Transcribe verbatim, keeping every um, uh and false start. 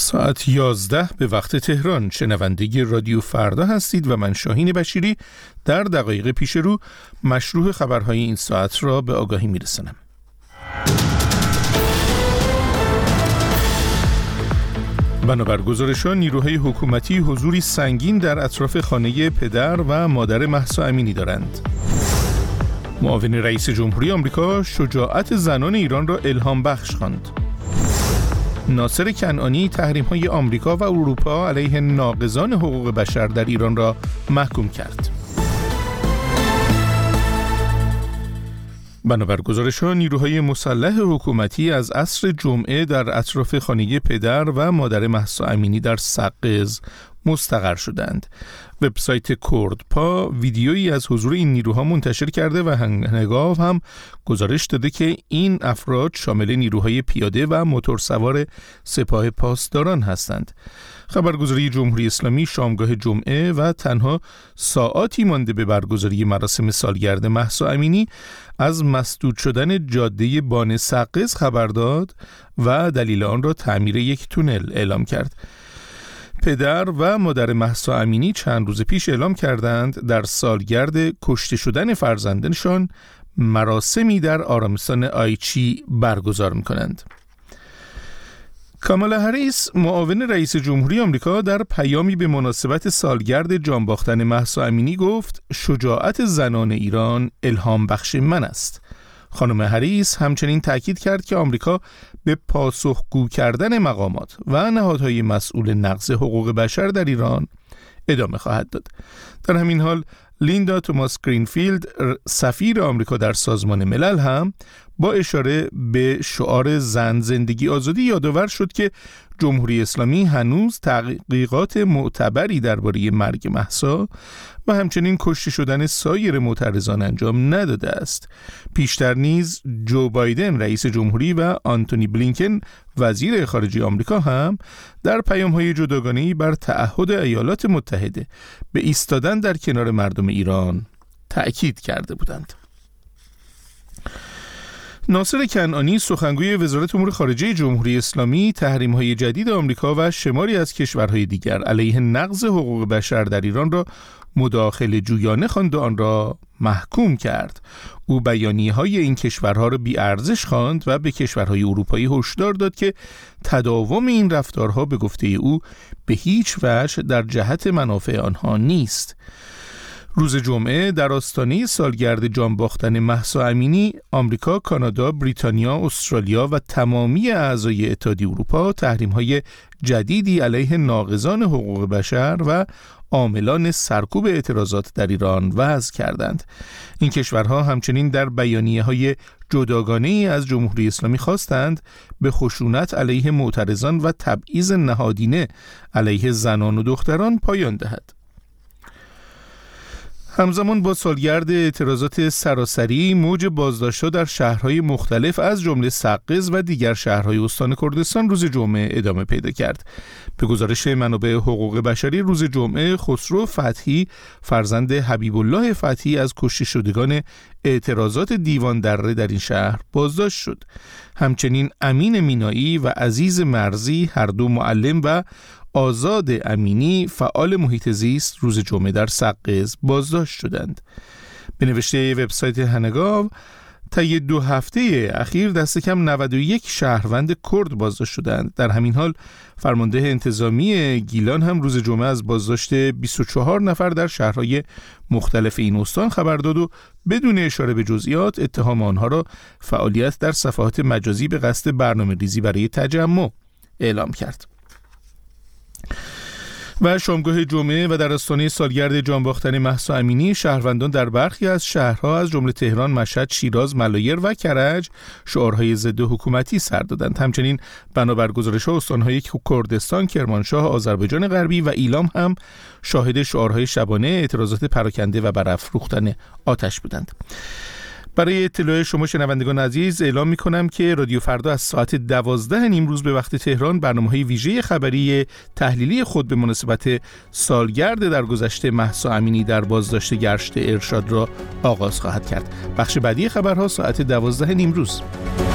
ساعت یازده به وقت تهران. شنونده رادیو فردا هستید و من شاهین بشیری در دقایق پیش رو مشروع خبرهای این ساعت را به آگاهی میرسانم. بنابر گزارش‌ها نیروهای حکومتی حضوری سنگین در اطراف خانه پدر و مادر مهسا امینی دارند. معاون رئیس جمهوری آمریکا شجاعت زنان ایران را الهام بخش خواند. ناصر کنعانی تحریم‌های آمریکا و اروپا علیه ناقضان حقوق بشر در ایران را محکوم کرد. بنابر گزارش‌ها نیروهای مسلح حکومتی از عصر جمعه در اطراف خانه پدر و مادر مهسا امینی در سقز مستقر شدند. وبسایت کردپا ویدیویی از حضور این نیروها منتشر کرده و هنگاو هم گزارش داده که این افراد شامل نیروهای پیاده و موتورسوار سپاه پاسداران هستند. خبرگزاری جمهوری اسلامی شامگاه جمعه و تنها ساعاتی مانده به برگزاری مراسم سالگرد مهسا امینی از مسدود شدن جاده بان سقز خبر داد و دلیل آن را تعمیر یک تونل اعلام کرد. پدر و مادر مهسا امینی چند روز پیش اعلام کردند در سالگرد کشته شدن فرزندانشان مراسمی در آرامستان آیچی برگزار می‌کنند. کامالا هریس معاون رئیس جمهوری آمریکا در پیامی به مناسبت سالگرد جانباختن مهسا امینی گفت شجاعت زنان ایران الهام بخش من است. خانم هریس همچنین تأکید کرد که آمریکا به پاسخگو کردن مقامات و نهادهای مسئول نقض حقوق بشر در ایران ادامه خواهد داد. در همین حال لیندا توماس گرینفیلد سفیر آمریکا در سازمان ملل هم با اشاره به شعار زن زندگی آزادی یادآور شد که جمهوری اسلامی هنوز تحقیقات معتبری درباره مرگ مهسا و همچنین کشته شدن سایر معترضان انجام نداده است. پیشتر نیز جو بایدن رئیس جمهوری و آنتونی بلینکن وزیر خارجه آمریکا هم در پیام‌های جداگانه‌ای بر تعهد ایالات متحده به ایستادن در کنار مردم ایران تأکید کرده بودند. ناصر کنعانی سخنگوی وزارت امور خارجه جمهوری اسلامی تحریم‌های جدید آمریکا و شماری از کشورهای دیگر علیه نقض حقوق بشر در ایران را مداخله جویانه خواند و آن را محکوم کرد. او بیانیه‌های این کشورها را بی‌ارزش خواند و به کشورهای اروپایی هشدار داد که تداوم این رفتارها به گفته او به هیچ وجه در جهت منافع آنها نیست. روز جمعه در آستانه سالگرد جانباختن مهسا امینی، آمریکا، کانادا، بریتانیا، استرالیا و تمامی اعضای اتحادیه اروپا تحریم‌های جدیدی علیه ناقضان حقوق بشر و عاملان سرکوب اعتراضات در ایران وضع کردند. این کشورها همچنین در بیانیه‌های جداگانه‌ای از جمهوری اسلامی خواستند به خشونت علیه معترضان و تبعیض نهادینه علیه زنان و دختران پایان دهد. همزمان با سالگرد اعتراضات سراسری، موج بازداشت‌ها در شهرهای مختلف از جمله سقز و دیگر شهرهای استان کردستان روز جمعه ادامه پیدا کرد. به گزارش منابع حقوق بشری روز جمعه خسرو فتحی فرزند حبیب الله فتحی از کشته شدگان اعتراضات دیوان دره در این شهر بازداشت شد. همچنین امین مینایی و عزیز مرزی هر دو معلم و آزاد امینی فعال محیط زیست روز جمعه در سقز بازداشت شدند. به نوشته وبسایت هنگاو طی دو هفته اخیر دست کم نود و یک شهروند کرد بازداشت شدند. در همین حال فرمانده انتظامی گیلان هم روز جمعه از بازداشت بیست و چهار نفر در شهرهای مختلف این استان خبر داد و بدون اشاره به جزئیات اتهام آنها را فعالیت در صفحات مجازی به قصد برنامه‌ریزی برای تجمع اعلام کرد. و شامگاه جمعه و در آستانه سالگرد جانباختن مهسا امینی، شهروندان در برخی از شهرها از جمله تهران، مشهد، شیراز، ملایر و کرج شعارهای ضد حکومتی سر دادند. همچنین بنابر گزارش‌ها استان‌های کردستان، کرمانشاه، آذربایجان غربی و ایلام هم شاهد شعارهای شبانه اعتراضات پراکنده و برافروختن آتش بودند. برای اطلاع شما شنوندگان عزیز اعلام می‌کنم که رادیو فردا از ساعت دوازده نیم روز به وقت تهران برنامه‌های ویژه خبری تحلیلی خود به مناسبت سالگرد درگذشت مهسا امینی در بازداشت گرشت ارشاد را آغاز خواهد کرد. بخش بعدی خبرها ساعت دوازده نیم روز.